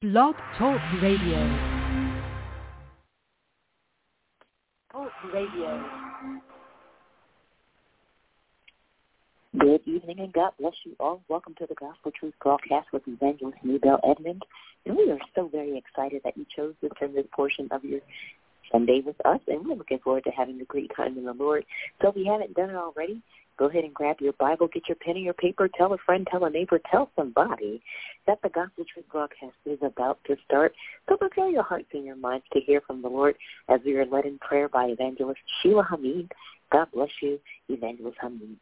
Blog Talk Radio. Talk Radio. Good evening and God bless you all. Welcome to the Gospel Truth Broadcast with Evangelist Maybelle Edmond. And we are so very excited that you chose to spend this portion of your Sunday with us, and we're looking forward to having a great time in the Lord. So if you haven't done it already, go ahead and grab your Bible, get your pen and your paper, tell a friend, tell a neighbor, tell somebody that the Gospel Truth Broadcast is about to start. So prepare your hearts and your minds to hear from the Lord as we are led in prayer by Evangelist Sheila Hamid. God bless you, Evangelist Hamid.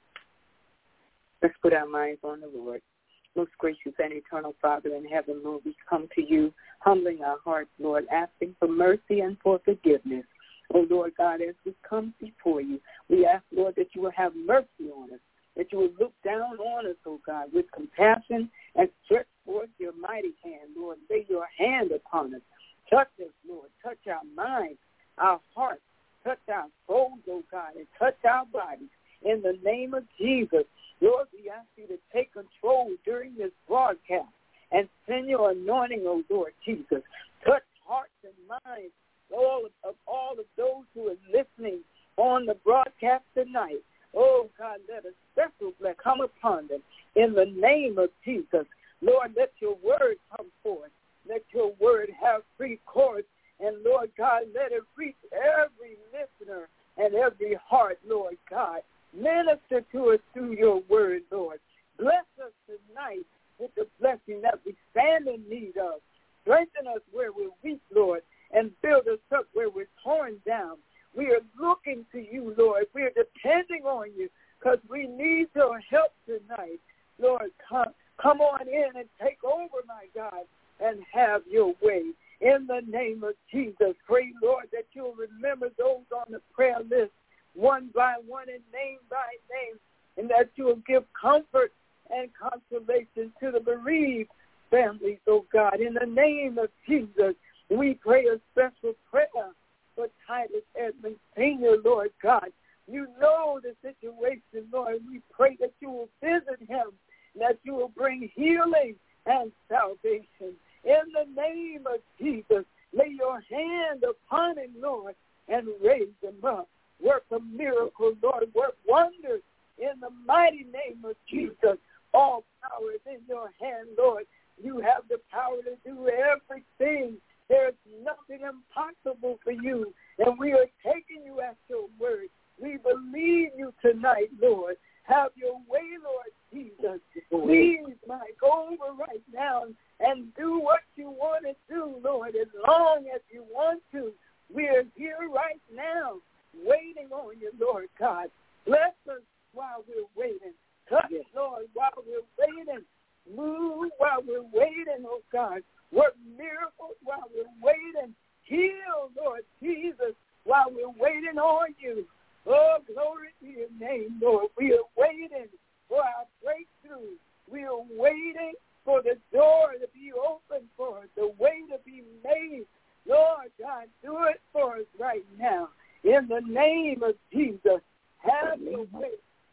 Let's put our minds on the Lord. Most gracious and eternal Father in heaven, Lord, we come to you, humbling our hearts, Lord, asking for mercy and for forgiveness. Oh, Lord God, as we come before you, we ask, Lord, that you will have mercy on us, that you will look down on us, oh God, with compassion and stretch forth your mighty hand, Lord. Lay your hand upon us. Touch us, Lord. Touch our minds, our hearts. Touch our souls, oh God, and touch our bodies. In the name of Jesus, Lord, we ask you to take control during this broadcast and send your anointing, oh Lord Jesus. Touch hearts and minds all of those who are listening on the broadcast tonight. Oh, God, let a special blessing come upon them in the name of Jesus. Lord, let your word come forth. Let your word have free course. And, Lord God, let it reach every listener and every heart, Lord God. Minister to us through your word, Lord. Bless us tonight with the blessing that we stand in need of. Strengthen us where we're weak, Lord, and build us up where we're torn down. We are looking to you, Lord. We are depending on you because we need your help tonight. Lord, come on in and take over, my God, and have your way. In the name of Jesus, pray, Lord, that you'll remember those on the prayer list one by one and name by name, and that you will give comfort and consolation to the bereaved families, oh God. In the name of Jesus, we pray a special prayer for Titus Edmonds Sr., Lord God. You know the situation, Lord. We pray that you will visit him, that you will bring healing and salvation. In the name of Jesus, lay your hand upon him, Lord, and raise him up. Work a miracle, Lord. Work wonders in the mighty name of Jesus. All power is in your hand, Lord. You have the power to do everything. There's nothing impossible for you, and we are taking you at your word. We believe you tonight, Lord. Have your way, Lord Jesus. Please, my, go over right now and do what you want to do, Lord, as long as you want to. We are here right now waiting on you, Lord God. Bless us while we're waiting. Touch, Lord, while we're waiting. Move while we're waiting, oh God. Work miracles while we're waiting. Heal, Lord Jesus, while we're waiting on you. Oh, glory to your name, Lord. We are waiting for our breakthrough. We are waiting for the door to be open for us, the way to be made. Lord God, do it for us right now. In the name of Jesus, have your way.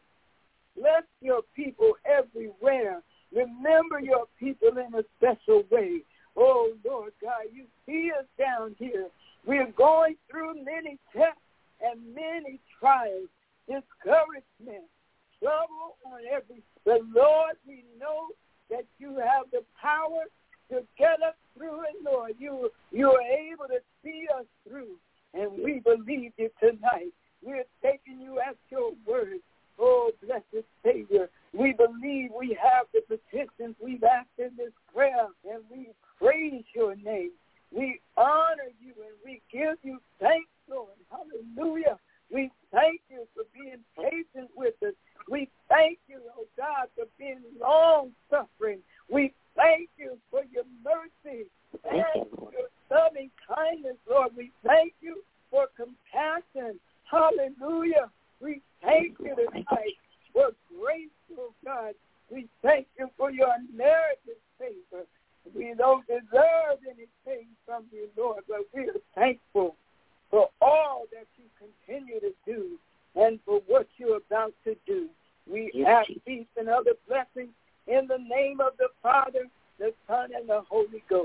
Bless your people everywhere. Remember your people in a special way. Oh, Lord God, you see us down here. We're going through many tests and many trials, discouragement, trouble on every. But, Lord, we know that you have the power to get us through it, Lord. You are able to see us through, and we believe you tonight. We're taking you at your word. Oh, blessed Savior, we believe we have the petitions we've asked in this prayer, and we praise your name. We honor you, and we give you thanks, Lord. Hallelujah. We thank you for being patient with us. We thank you, oh God, for being long-suffering. We thank you for your mercy and your loving kindness, Lord. We thank you for compassion. Hallelujah. We thank you tonight for grace, oh God. We thank you for your unmerited favor. We don't deserve anything from you, Lord, but we are thankful for all that you continue to do and for what you're about to do. We ask peace and other blessings in the name of the Father, the Son, and the Holy Ghost.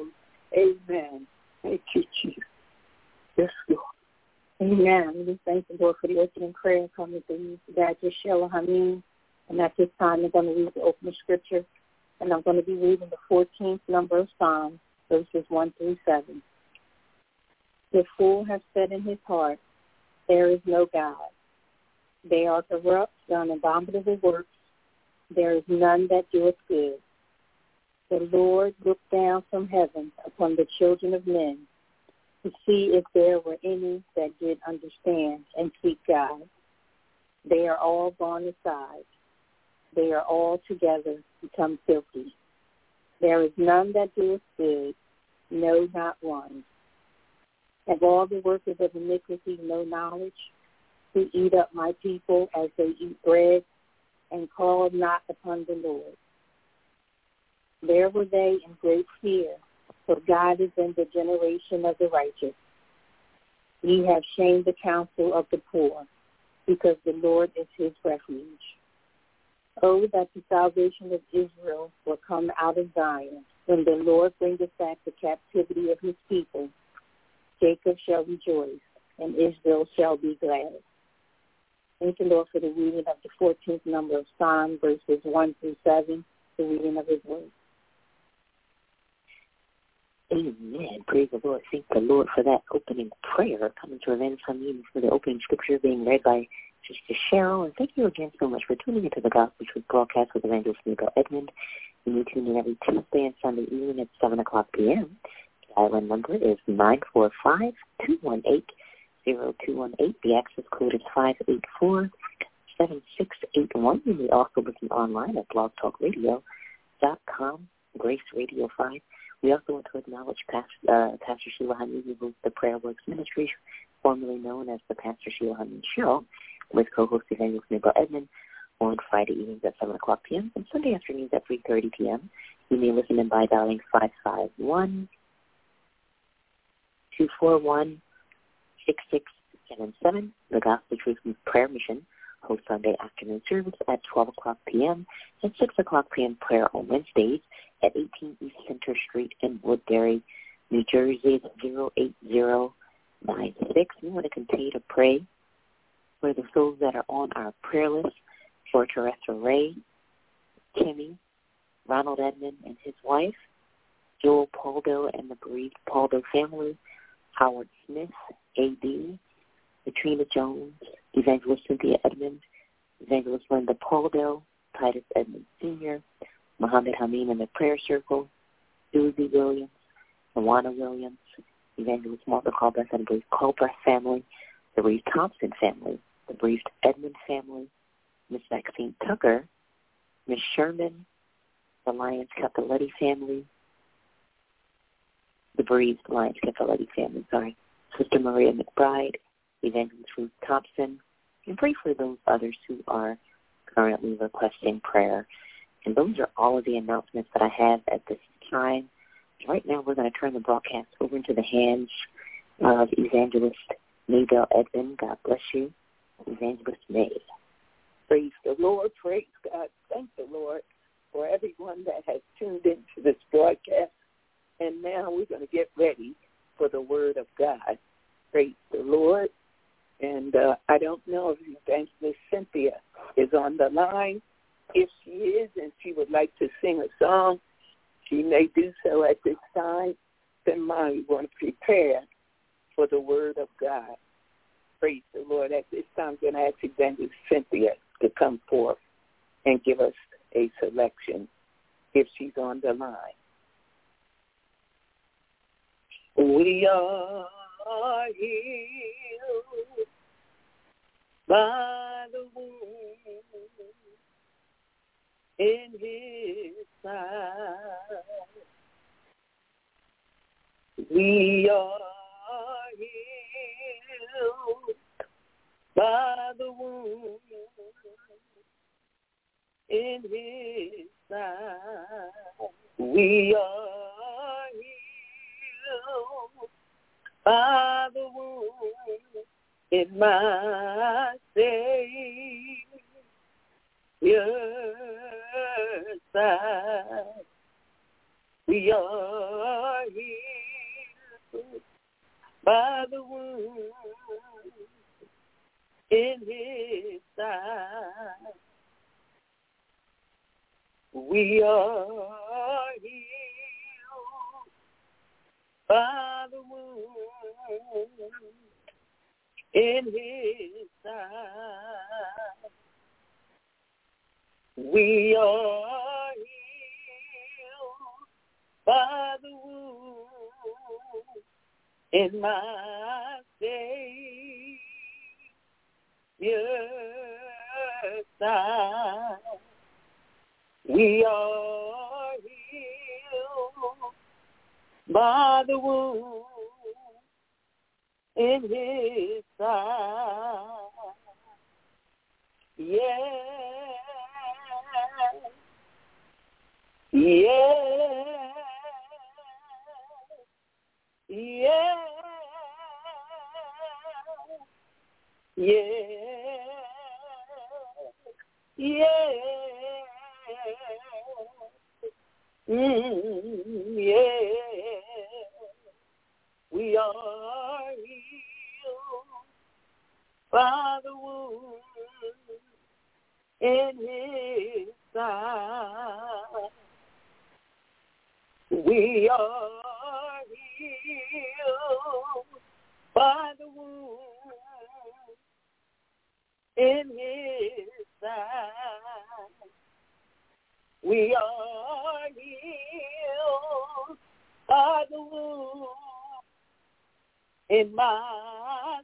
Amen. Thank you, Jesus. Yes, Lord. Amen. We thank the Lord for the opening prayer coming through Dad Sheila Hameen. And at this time, I'm going to read the opening scripture. And I'm going to be reading the 14th number of Psalms, verses 1 through 7. The fool has said in his heart, there is no God. They are corrupt, done abominable works. There is none that doeth good. The Lord looked down from heaven upon the children of men to see if there were any that did understand and seek God. They are all gone aside. They are all together become filthy. There is none that doeth good, no, not one. Have all the workers of iniquity no knowledge, who eat up my people as they eat bread, and call not upon the Lord? There were they in great fear, for God is in the generation of the righteous. Ye have shamed the counsel of the poor, because the Lord is his refuge. Oh, that the salvation of Israel will come out of Zion, when the Lord bringeth back the captivity of his people. Jacob shall rejoice, and Israel shall be glad. Thank you, Lord, for the reading of the 14th number of Psalm, verses 1 through 7, the reading of his word. Amen. Praise the Lord. Thank the Lord for that opening prayer coming to Evangelist Hameen, for the opening scripture being read by Sister Cheryl. And thank you again so much for tuning into the Gospel Truth broadcast with Evangelist Maybelle Edmond. You may tune in every Tuesday and Sunday evening at 7 o'clock p.m. The island number is 945-218-0218. The access code is 584-7681. You may also listen online at blogtalkradio.com, Grace Radio 5. We also want to acknowledge Pastor Sheila Hameen, who hosts the Prayer Works Ministry, formerly known as the Pastor Sheila Hameen Show, with co-host Evangelist Maybelle Edmond on Friday evenings at 7 o'clock p.m. and Sunday afternoons at 3:30 p.m. You may listen in by dialing 551-241-6677. The Gospel Truth Prayer Mission hosts Sunday afternoon service at 12 o'clock p.m. and 6 o'clock p.m. prayer on Wednesdays at 18 East Center Street in Woodbury, New Jersey, 08096. We want to continue to pray for the souls that are on our prayer list, for Teresa Ray, Kimmy, Ronald Edmond and his wife, Joel Paldo and the bereaved Paldo family, Howard Smith, A.D., Katrina Jones, Evangelist Cynthia Edmond, Evangelist Linda Paldo, Titus Edmond Sr., Muhammad Hameen and the Prayer Circle, Susie Williams, Tawana Williams, Evangelist Martha Colbeth and the bereaved Colbeth family, the bereaved Thompson family, the bereaved Edmond family, Miss Maxine Tucker, Miss Sherman, the Lyons Capoletti family, the bereaved Lyons Capoletti family, Sister Maria McBride, Evangelist Ruth Thompson, and pray for those others who are currently requesting prayer. And those are all of the announcements that I have at this time. Right now we're going to turn the broadcast over into the hands of Evangelist Maybelle Edmond. God bless you. Evangelist May. Praise the Lord. Praise God. Thank the Lord for everyone that has tuned into this broadcast. And now we're going to get ready for the Word of God. Praise the Lord. And I don't know if Evangelist Cynthia is on the line. If she is and she would like to sing a song, she may do so at this time. Then we want to prepare for the Word of God. Praise the Lord. At this time, I'm going to ask Evangelist Cynthia to come forth and give us a selection if she's on the line. We are healed by the wound in his side. We are healed by the wound in his side. We are healed by the wound in my Savior's side. We are healed by the wound in his side. We are healed by the wound in his side. We are healed by the wound in my Savior's side. We are healed by the wound in his side. Yeah. Yeah. Yeah. Yeah. Yeah. Yeah. We are healed by the wound in his side. We are healed by the wound in his side. We are healed by the wound in my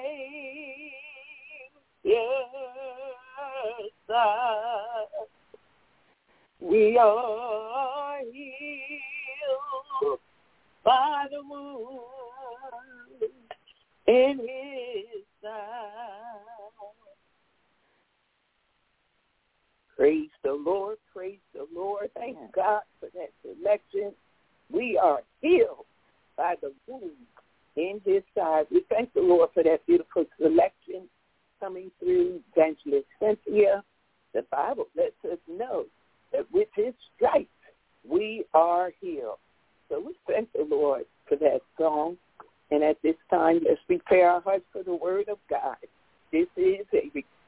Savior's side. We are healed by the wound in his side. Praise the Lord, praise the Lord. Thank God for that selection. We are healed by the wound in his side. We thank the Lord for that beautiful selection coming through Evangelist Cynthia. The Bible lets us know that with his stripes we are healed. So we thank the Lord for that song. And at this time, let's prepare our hearts for the word of God. This is a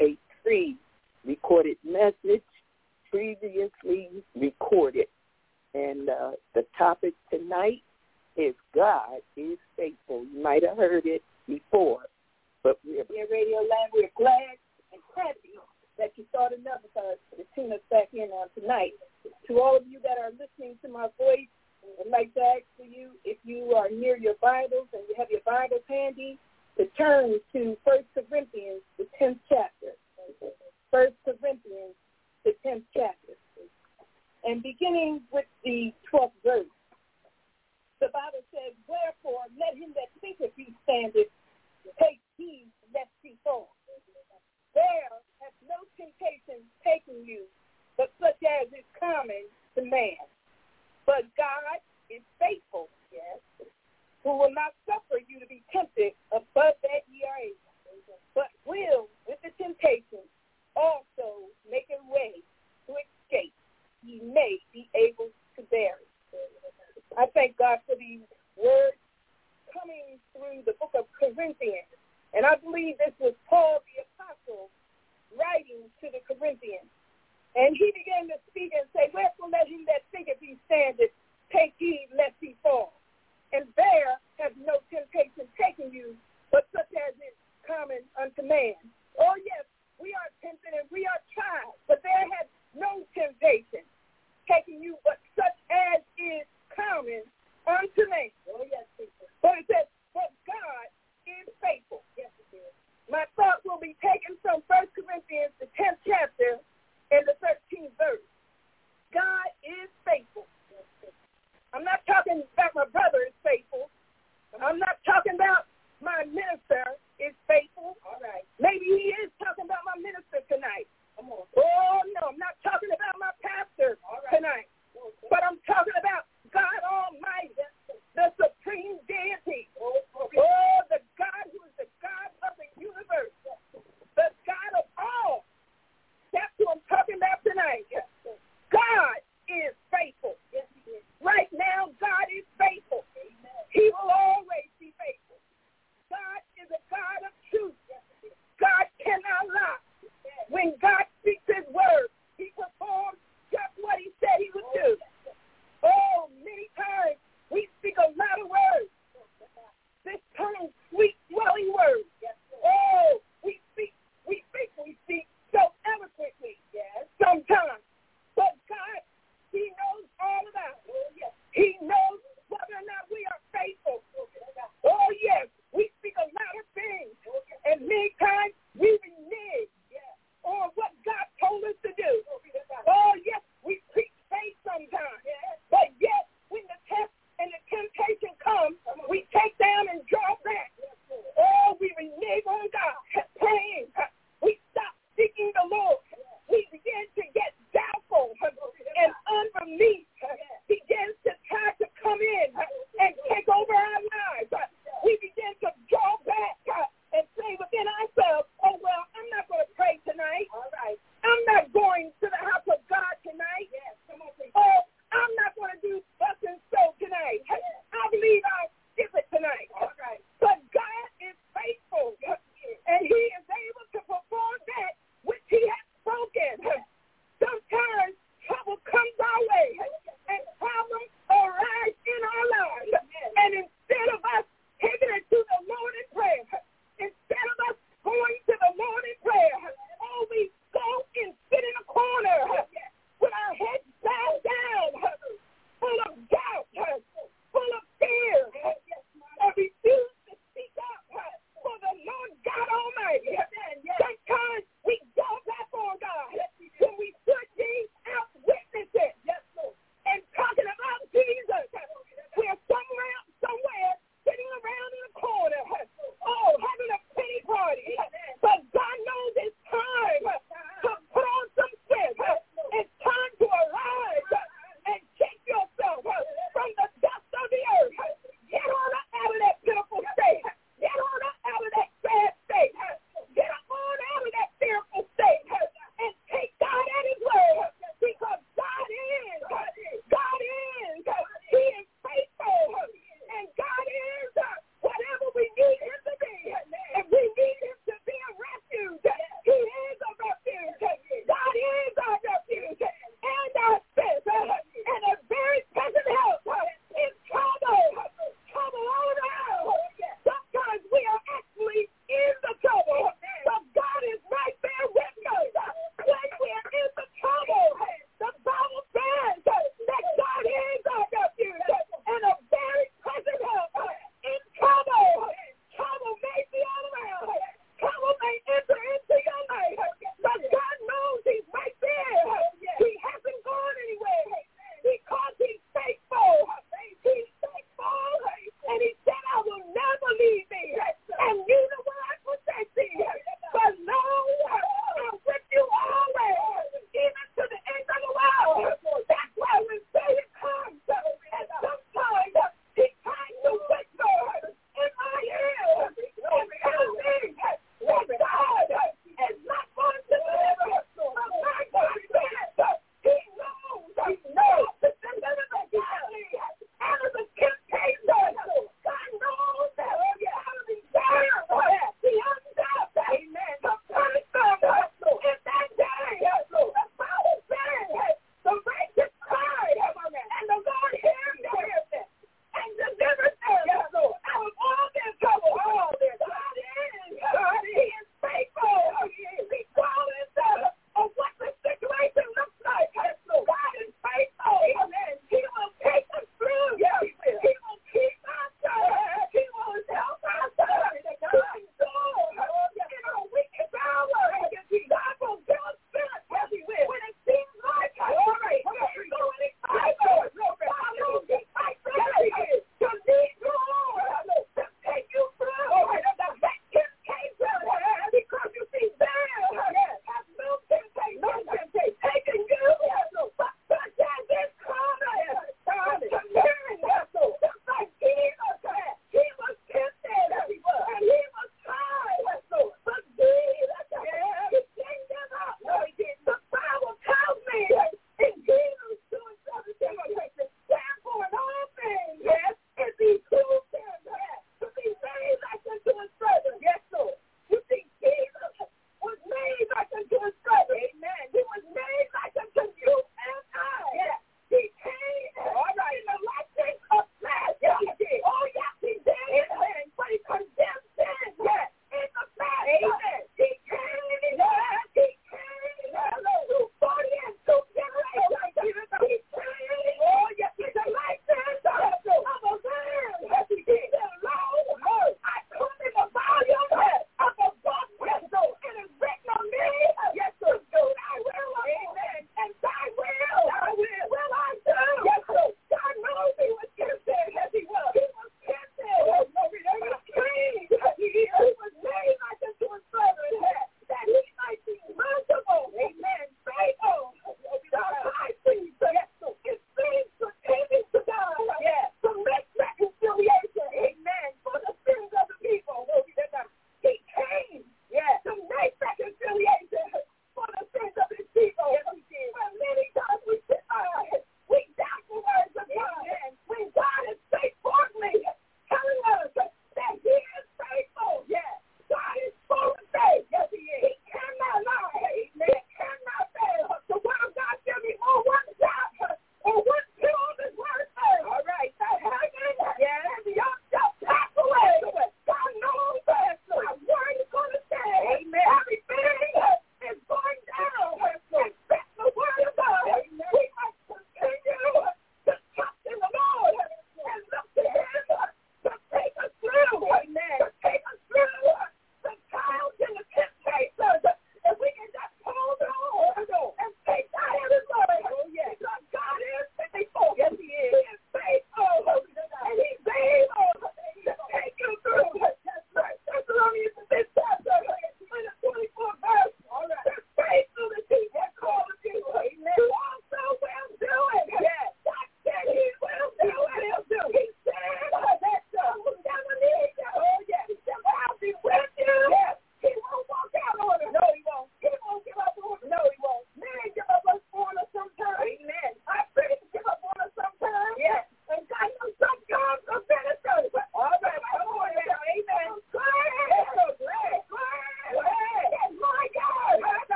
pre-recorded message, previously recorded. And the topic tonight is God is faithful. You might have heard it before, but we're here, Radio Land. We're glad and happy that you thought enough of us to tune us back in on tonight. To all of you that are listening to my voice, I'd like to ask for you, if you are near your Bibles and you have your Bibles handy, to turn to 1 Corinthians, the 10th chapter. 1 Corinthians, the 10th chapter. And beginning with the 12th verse, the Bible says, "Wherefore let him that thinketh he standeth take heed lest he fall. There hath no temptation taken you, but such as is common to man. But God is faithful, yes, who will not suffer you to be tempted above that ye are able, but will, with the temptation, also make a way to escape, ye may be able to bear it." I thank God for these words coming through the book of Corinthians. And I believe this was Paul the Apostle writing to the Corinthians. And he began to speak and say, "Wherefore let him that thinketh he standeth take heed lest he fall. And there have no temptation taken you, but such as is common unto man." Oh, yes, we are tempted and we are tried, but there has no temptation taken you, but such as is common unto man. Oh, yes, but it says, "But God is faithful." Yes, it is. My thought will be taken from 1 Corinthians, the 10th chapter, and the 13th verse. God is faithful. I'm not talking about my brother is faithful. I'm not talking about my minister is faithful. All right. Maybe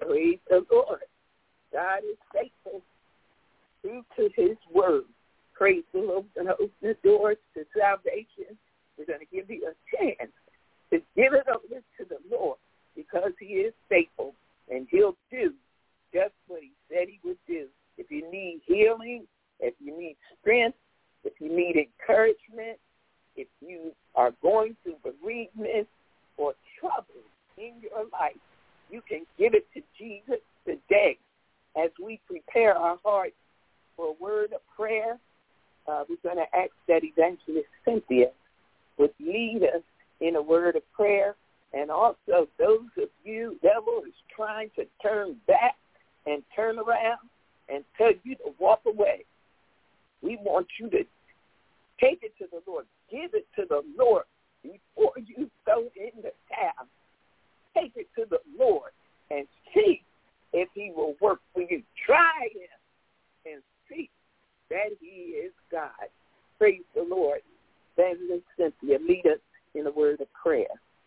Praise the Lord. God is faithful, true to his word. Praise the Lord. We're going to open the doors to salvation. We're going to give you a chance to give it over to the Lord because he is faithful, and he'll do just what he said he would do. If you need healing, if you need strength, if you need encouragement, if you are going through bereavement or trouble in your life, you can give it to Jesus today. As we prepare our hearts for a word of prayer, we're going to ask that Evangelist Cynthia would lead us in a word of prayer. And also those of you, devil is trying to turn back and turn around and tell you to walk away. We want you to take it to the Lord. Give it to the Lord before you throw it in the towel. Take it to the Lord and see if he will work for you. Try him and see that he is God. Praise the Lord. Evangelist Cynthia, lead us in a word of prayer.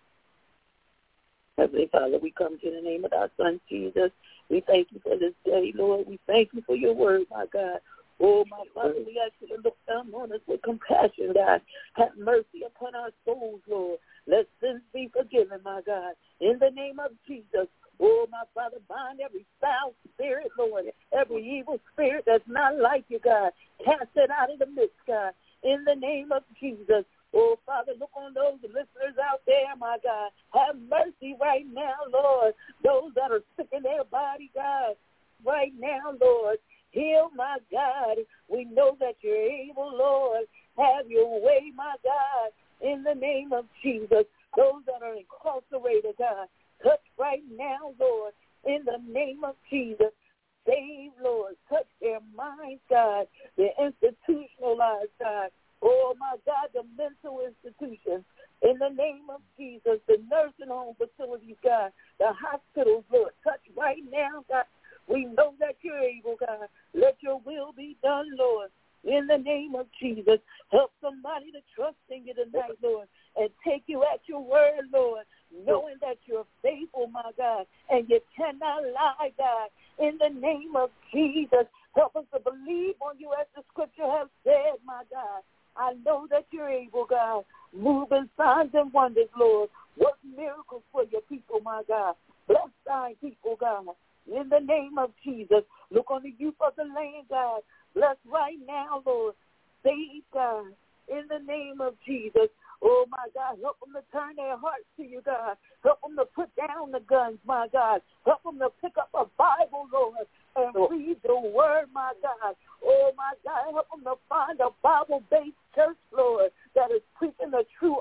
Heavenly Father, we come to the name of our Son, Jesus. We thank you for this day, Lord. We thank you for your word, my God. Oh, my Father, we ask you to look down on us with compassion, God. Have mercy upon our souls, Lord. Let sins be forgiven, my God. In the name of Jesus. Oh, my Father, bind every foul spirit, Lord. Every evil spirit that's not like you, God. Cast it out of the midst, God. In the name of Jesus. Oh, Father, look on those listeners out there, my God. Have mercy right now, Lord. Those that are sick in their body, God. Right now, Lord. Heal, my God. We know that you're able, Lord. Have your way, my God. In the name of Jesus. Those that are incarcerated, God. Touch right now, Lord. In the name of Jesus. Save, Lord. Touch their minds, God. Their institutionalized, God. Oh, my God, the mental institutions. In the name of Jesus. The nursing home facilities, God. The hospitals, Lord. Touch right now, God. We know that you're able, God. Let your will be done, Lord. In the name of Jesus. Help somebody to trust in you tonight, Lord, and take you at your word, Lord, knowing that you're faithful, my God, and you cannot lie, God. In the name of Jesus, help us to believe on you as the scripture has said, my God. I know that you're able, God. Move in signs and wonders, Lord. Work miracles for your people, my God. Bless thy people, God. In the name of Jesus, look on the youth of the land, God. Bless right now, Lord. Save, God. In the name of Jesus. Oh, my God, help them to turn their hearts to you, God. Help them to put down the guns, my God. Help them to pick up a Bible, Lord, and read the word, my God. Oh, my God, help them to find a Bible-based church, Lord, that is preaching the true,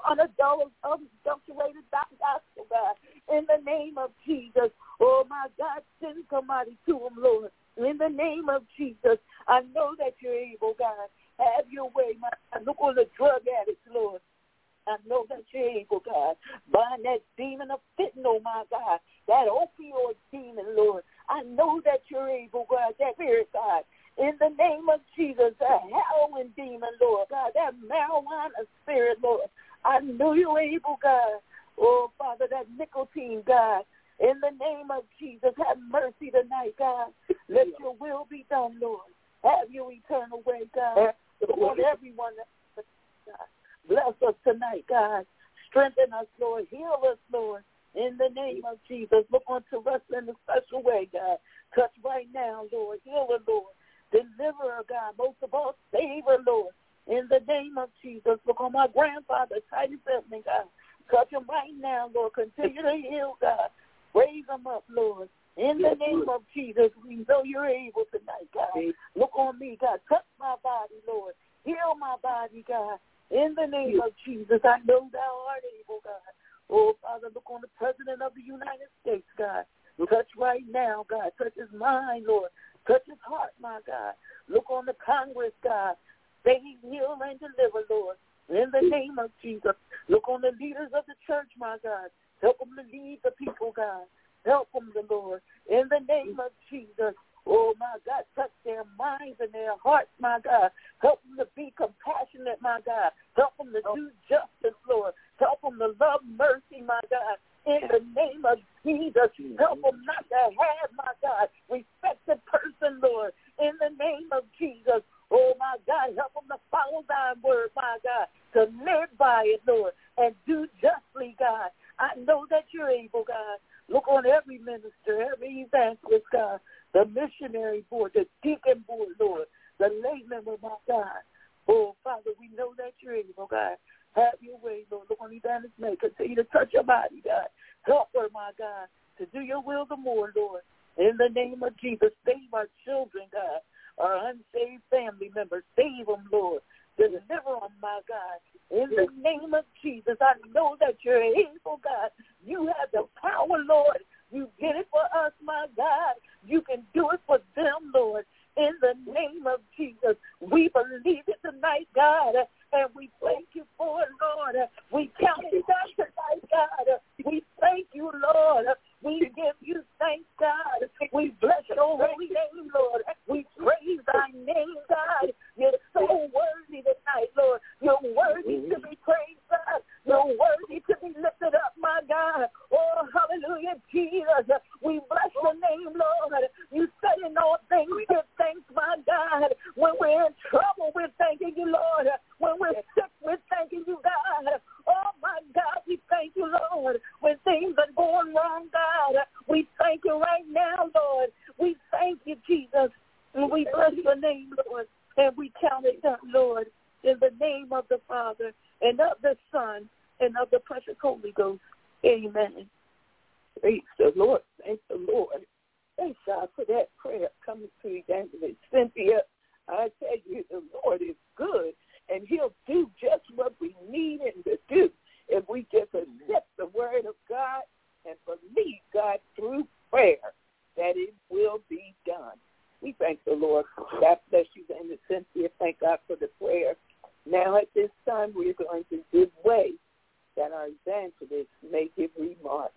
unadulterated gospel, God. In the name of Jesus. Oh, my God, send somebody to them, Lord. In the name of Jesus, I know that you're able, God. Have your way, my God. Look on the drug addicts, Lord. I know that you're able, God. Bind that demon of fentanyl, my God. That opioid demon, Lord. I know that you're able, God. That spirit, God. In the name of Jesus, that heroin demon, Lord. God, that marijuana spirit, Lord. I know you're able, God. Oh, Father, that nicotine, God. In the name of Jesus, have mercy tonight, God. Let your will be done, Lord. Have your eternal way, God. Lord, everyone, God. Bless us tonight, God. Strengthen us, Lord. Heal us, Lord. In the name of Jesus. Look onto us in a special way, God. Touch right now, Lord. Heal her, Lord. Deliver her, God. Most of all, save her, Lord. In the name of Jesus. Look on my grandfather, Titus Edmond, God. Touch him right now, Lord. Continue to heal, God. Raise them up, Lord. In the name of Jesus, we know you're able tonight, God. Look on me, God. Touch my body, Lord. Heal my body, God. In the name of Jesus, I know thou art able, God. Oh, Father, look on the President of the United States, God. Touch right now, God. Touch his mind, Lord. Touch his heart, my God. Look on the Congress, God. Save, heal, and deliver, Lord. In the name of Jesus. Look on the leaders of the church, my God. Help them to lead the people, God. Help them, the Lord. In the name of Jesus. Oh, my God, touch their minds and their hearts, my God. Help them to be compassionate, my God. Help them to do justice, Lord. Help them to love mercy, my God. In the name of Jesus, help them not to have, evangelists, God, the missionary board, the deacon board, Lord, the laymen, oh my God. Oh, Father, we know that you're able, God. Have your way, Lord. Look on Evangelist May. Continue to touch your body, God. Help her, my God, to do your will the more, Lord. In the name of Jesus, save our children, God, our unsaved family members. Save them, Lord. Deliver them, my God. In the name of Jesus, I know that you're able, God. You have the power, Lord. You did it for us, my God. You can do it for them, Lord. In the name of Jesus, we believe it tonight, God, and we thank you for it, Lord. We count it done tonight, God. We thank you, Lord. We give you thanks, God. We bless your holy name, Lord. We praise thy name, God. You're so worthy tonight, Lord. You're worthy to be praised, God. You're worthy to be lifted up, my God. Oh, hallelujah, Jesus. We bless your name, Lord. You said in all things, give thanks, my God. When we're in trouble, we're thanking you, Lord. When we're sick, we're thanking you, God. Oh, my God, we thank you, Lord. When things are going wrong, God, we thank you right now, Lord. We thank you, Jesus. And we bless your name, Lord. And we count it done, Lord, in the name of the Father and of the Son and of the precious Holy Ghost. Amen. Praise the Lord. Thank the Lord. Thanks, God, for that prayer coming to Evangelist Cynthia. I tell you, the Lord is good, and he'll do just what we need him to do if we just accept the word of God and believe God through prayer that it will be done. We thank the Lord. God bless you, Evangelist Cynthia. Thank God for the prayer. Now at this time, we're going to give way that our evangelist may give remarks.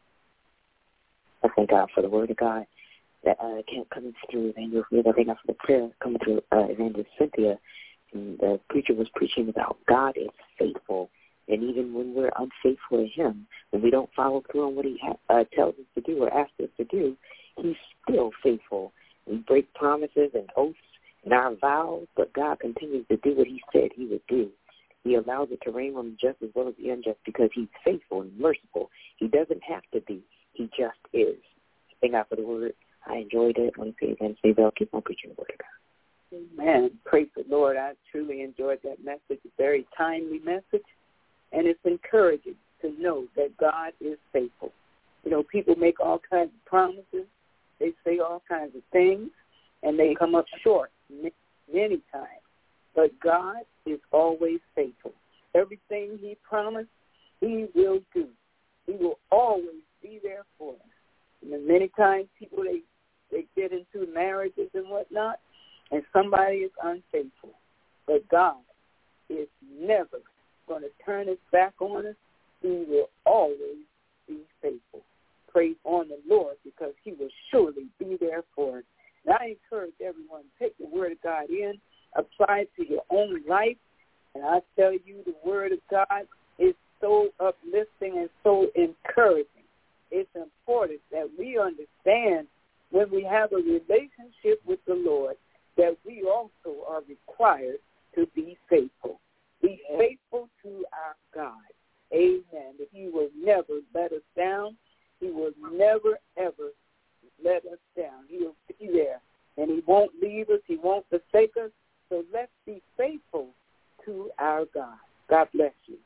I thank God for the word of God that coming through Evangelist. I thank God for the prayer coming through Evangelist Cynthia. And the preacher was preaching about God is faithful. And even when we're unfaithful to him, when we don't follow through on what he tells us to do or asks us to do, he's still faithful. We break promises and oaths and our vows, but God continues to do what he said he would do. He allows it to rain on the just as well as the unjust because he's faithful and merciful. He doesn't have to be. He just is. Thank God for the word. I enjoyed it. I want to say again, stay well, keep on preaching the word of God. Amen. Praise the Lord. I truly enjoyed that message. A very timely message. And it's encouraging to know that God is faithful. You know, people make all kinds of promises. They say all kinds of things, and they come up short many times. But God is always faithful. Everything he promised, he will do. He will always be there for us. And many times people, they get into marriages and whatnot, and somebody is unfaithful. But God is never going to turn his back on us. He will always be faithful. Praise on the Lord because he will surely be there for us. And I encourage everyone to take the word of God in, apply it to your own life. And I tell you, the word of God is so uplifting and so encouraging. It's important that we understand when we have a relationship with the Lord that we also are required to be faithful. Be faithful to our God. Amen. That he will never let us down. He will never, ever let us down. He'll be there, and he won't leave us. He won't forsake us. So let's be faithful to our God. God bless you.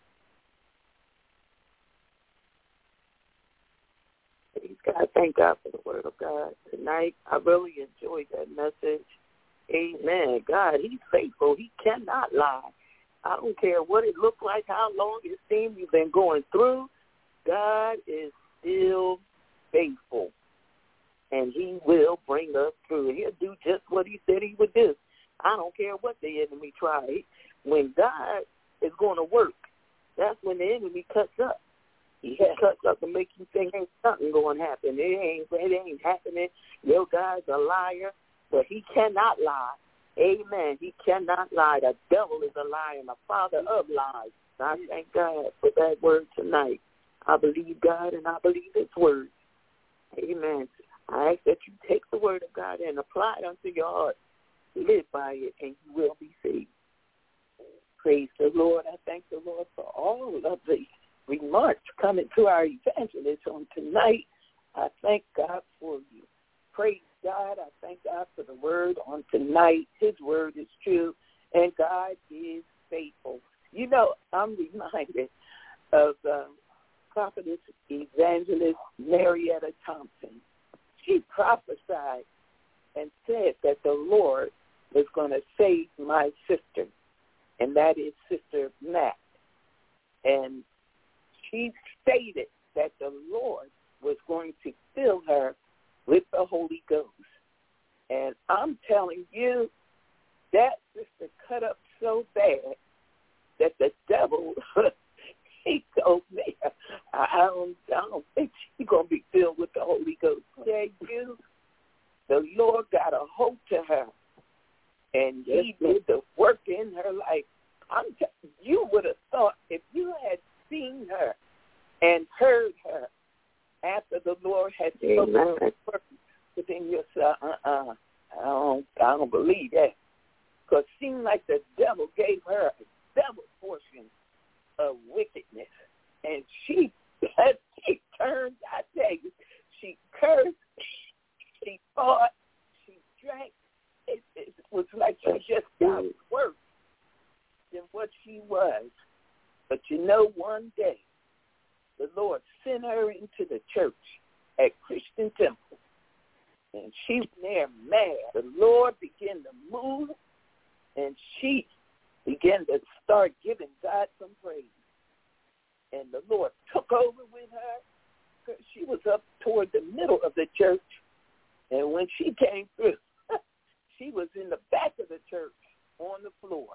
Praise God. Thank God for the word of God tonight. I really enjoyed that message. Amen. God, he's faithful. He cannot lie. I don't care what it looked like, how long it seemed you've been going through. God is still faithful, and he will bring us through. He'll do just what he said he would do. I don't care what the enemy tries. When God is going to work, that's when the enemy cuts up. He cuts up and makes you think ain't something going to happen. It ain't happening. Your God's a liar, but he cannot lie. Amen. He cannot lie. The devil is a liar and the father of lies. I thank God for that word tonight. I believe God and I believe his word. Amen. I ask that you take the word of God and apply it unto your heart. Live by it and you will be saved. Praise the Lord. I thank the Lord for all of the remarks coming to our evangelist on tonight. I thank God for you. Praise God. I thank God for the word on tonight. His word is true, and God is faithful. You know, I'm reminded of prophetess evangelist Marietta Thompson. She prophesied and said that the Lord was going to save my sister, and that is Sister Matt. And she stated that the Lord was going to fill her with the Holy Ghost. And I'm telling you, that sister cut up so bad that the devil, he told me, I don't think she's going to be filled with the Holy Ghost. Tell you, the Lord got a hold to her, and he did the work in her life. You would have thought if you had seen her and heard her after the Lord had spoken within yourself, I don't believe that. Because it seemed like the devil gave her a double portion of wickedness. And she turned, I tell you, she cursed, she fought, she drank. It was like she just got worse than what she was. But you know, one day, the Lord sent her into the church at Christian Temple. And she was there mad. The Lord began to move, and she began to start giving God some praise. And the Lord took over with her. She was up toward the middle of the church. And when she came through, she was in the back of the church on the floor.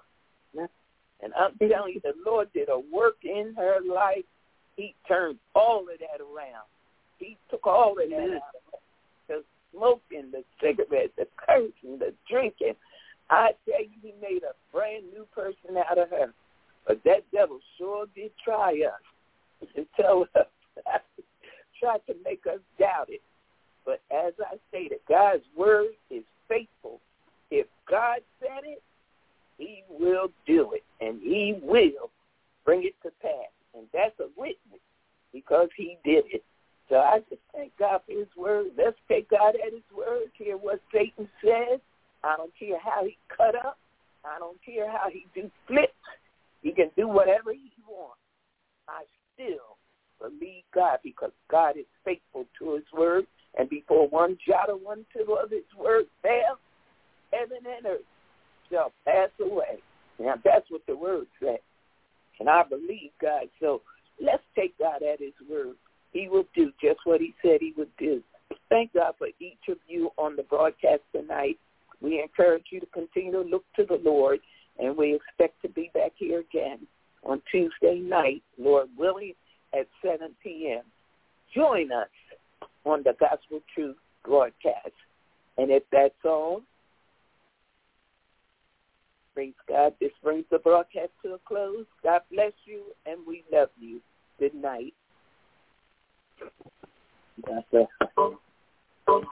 And I'm telling you, the Lord did a work in her life. He turned all of that around. He took all of that out of her. The smoking, the cigarette, the cursing, the drinking. I tell you, he made a brand new person out of her. But that devil sure did try us and tell us, tried to make us doubt it. But as I stated, God's word is faithful. If God said it, he will do it, and he will bring it to pass. And that's a witness because he did it. So I just thank God for his word. Let's take God at his word, hear what Satan says. I don't care how he cut up. I don't care how he do flips. He can do whatever he wants. I still believe God because God is faithful to his word. And before one jot or one tittle of his word fails, heaven and earth shall pass away. Now, that's what the word says. And I believe God. So let's take God at his word. He will do just what he said he would do. Thank God for each of you on the broadcast tonight. We encourage you to continue to look to the Lord, and we expect to be back here again on Tuesday night, Lord willing, at 7 p.m. Join us on the Gospel Truth broadcast. And if that's all, praise God. This brings the broadcast to a close. God bless you, and we love you. Good night. God bless.